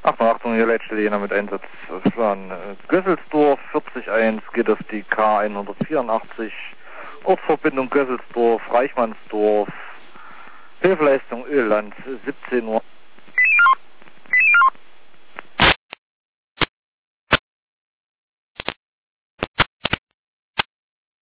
Achtung, hier letzte Lena mit Einsatz von Gösselsdorf, 40.1 geht auf die K184, Ortsverbindung Gösselsdorf, Reichmannsdorf, Hilfeleistung Ölland, 17 Uhr.